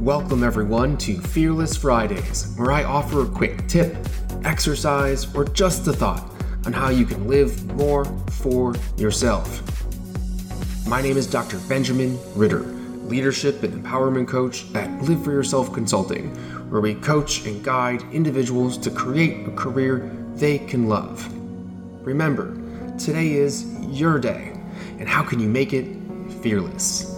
Welcome everyone to Fearless Fridays, where I offer a quick tip, exercise, or just a thought on how you can live more for yourself. My name is Dr. Benjamin Ritter, leadership and empowerment coach at Live For Yourself Consulting, where we coach and guide individuals to create a career they can love. Remember, today is your day, and how can you make it fearless?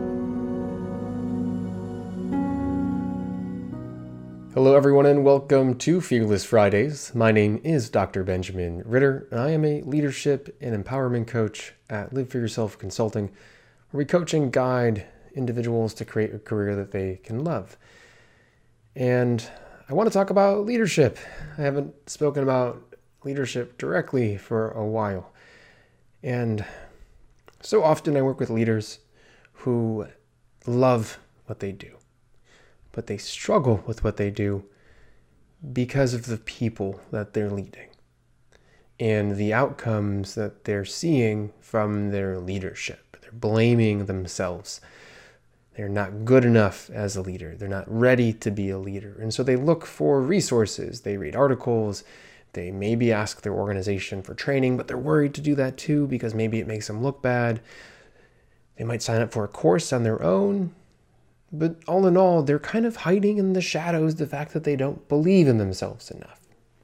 Hello everyone and welcome to Fearless Fridays. My name is Dr. Benjamin Ritter, and I am a leadership and empowerment coach at Live For Yourself Consulting, where we coach and guide individuals to create a career that they can love. And I want to talk about leadership. I haven't spoken about leadership directly for a while. And so often I work with leaders who love what they do, but they struggle with what they do because of the people that they're leading and the outcomes that they're seeing from their leadership. They're blaming themselves. They're not good enough as a leader. They're not ready to be a leader. And so they look for resources. They read articles. They maybe ask their organization for training, but they're worried to do that too because maybe it makes them look bad. They might sign up for a course on their own. But all in all, they're kind of hiding in the shadows the fact that they don't believe in themselves enough.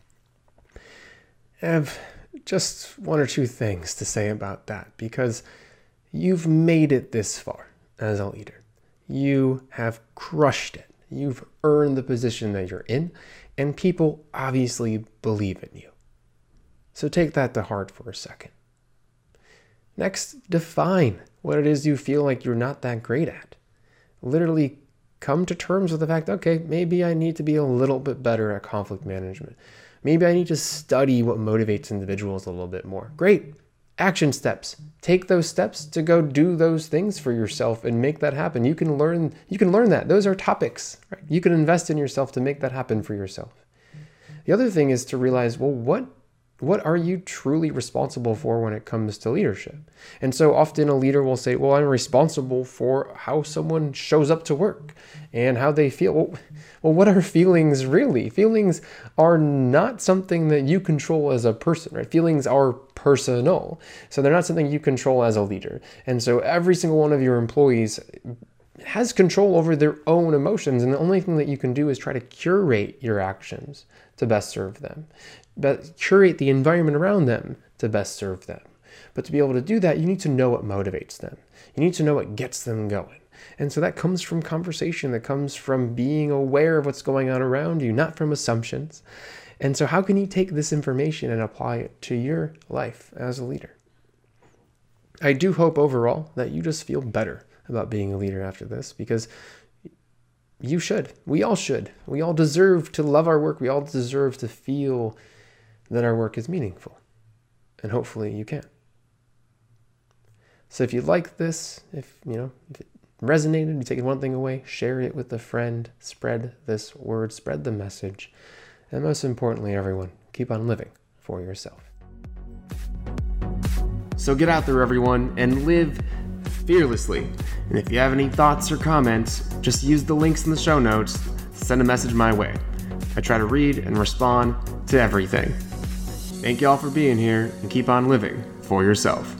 I have just one or two things to say about that, because you've made it this far as a leader. You have crushed it. You've earned the position that you're in, and people obviously believe in you. So take that to heart for a second. Next, define what it is you feel like you're not that great at. Literally come to terms with the fact, okay, maybe I need to be a little bit better at conflict management. Maybe I need to study what motivates individuals a little bit more. Great. Action steps. Take those steps to go do those things for yourself and make that happen. You can learn that. Those are topics, right? You can invest in yourself to make that happen for yourself. The other thing is to realize, well, what are you truly responsible for when it comes to leadership? And so often a leader will say, well, I'm responsible for how someone shows up to work and how they feel. Well, what are feelings really? Feelings are not something that you control as a person, right? Feelings are personal. So they're not something you control as a leader. And so every single one of your employees has control over their own emotions. And the only thing that you can do is try to curate your actions to best serve them. But curate the environment around them to best serve them. But to be able to do that, you need to know what motivates them. You need to know what gets them going. And so that comes from conversation, that comes from being aware of what's going on around you, not from assumptions. And so how can you take this information and apply it to your life as a leader? I do hope overall that you just feel better about being a leader after this, because you should. We all should. We all deserve to love our work. We all deserve to feel that our work is meaningful. And hopefully you can. So if you like this, if it resonated, you take one thing away, share it with a friend, spread this word, spread the message. And most importantly, everyone, keep on living for yourself. So get out there, everyone, and live fearlessly. And if you have any thoughts or comments, just use the links in the show notes to send a message my way. I try to read and respond to everything. Thank you all for being here, and keep on living for yourself.